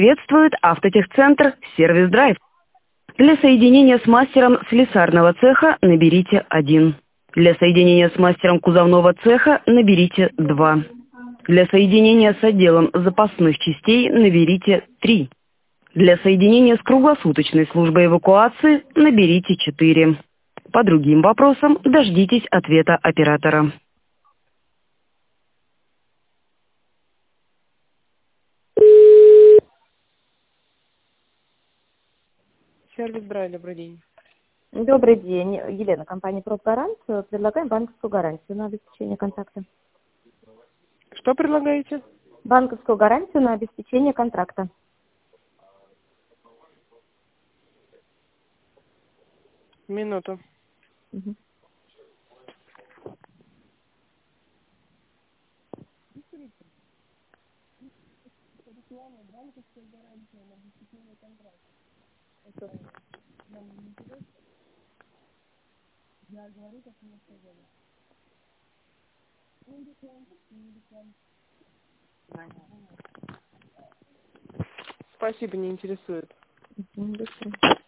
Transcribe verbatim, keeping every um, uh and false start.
Приветствует автотехцентр «Сервис Драйв». Для соединения с мастером слесарного цеха наберите один. Для соединения с мастером кузовного цеха наберите два. Для соединения с отделом запасных частей наберите три. Для соединения с круглосуточной службой эвакуации наберите четыре. По другим вопросам дождитесь ответа оператора. Сервис Драйв, добрый день. Добрый день. Елена, компания «Профгарант». Предлагаем банковскую гарантию на обеспечение контракта. Что предлагаете? Банковскую гарантию на обеспечение контракта. Минуту. Мгм. Спасибо, не интересует. Мгм, до свидания.